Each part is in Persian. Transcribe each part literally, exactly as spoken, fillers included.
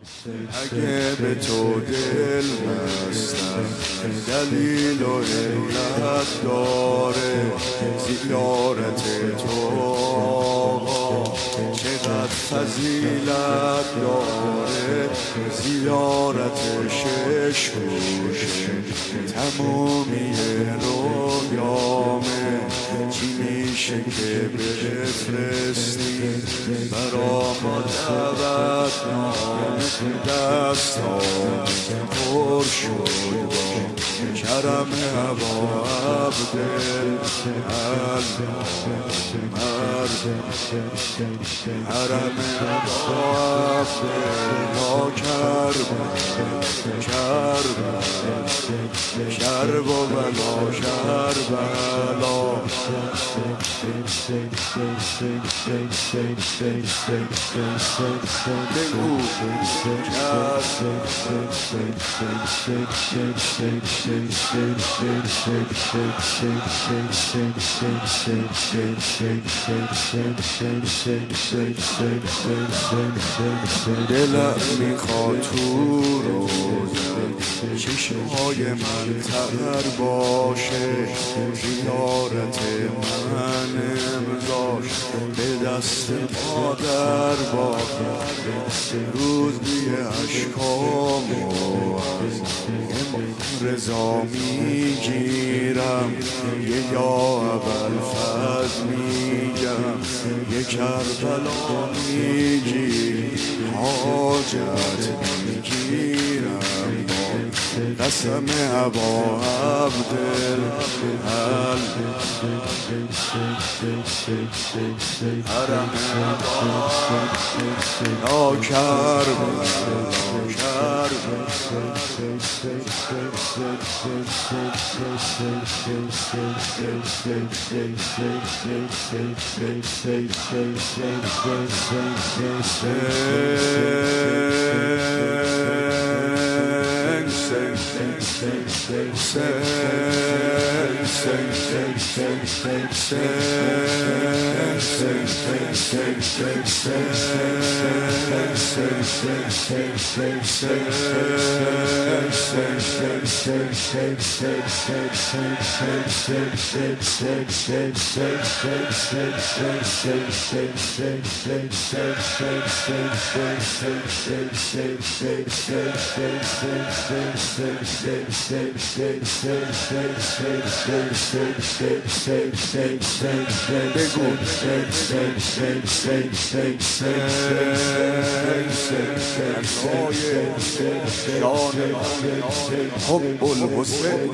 اگه به تو دل بستم دلیل و علت داره زیارت تو آقا، چقدر فضیلت داره زیارت شش گوشه تمومی رویامه. چی میشه که بفرستی برا ما دعوتنامه؟ دستام پر شد با کرم هوا عبدالمرد حرم هوا عبدالله کرب کرب کرب و بلا کربلا. بگو دلم میخواد تو روزم چشمهای من تر باشه، زیارت من امضاش به دست مادر باشه. روز بیه اشکامو از رضا میگیرم، یه یا ابوالفضل میگم، یه کربلا میگی حاجت میگیرم. قسم ابا عبدالحل حرم لا کرب لا کرب. حب الحسین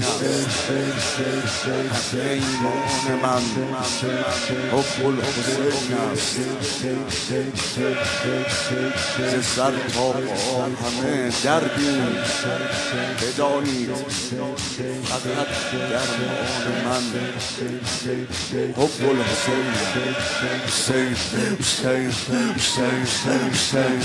است ایمان من، حب الحسین است. ز سر تا پا همه دردی بدانید، فقط درمان من حب الحسین حسین حسین حسین حسین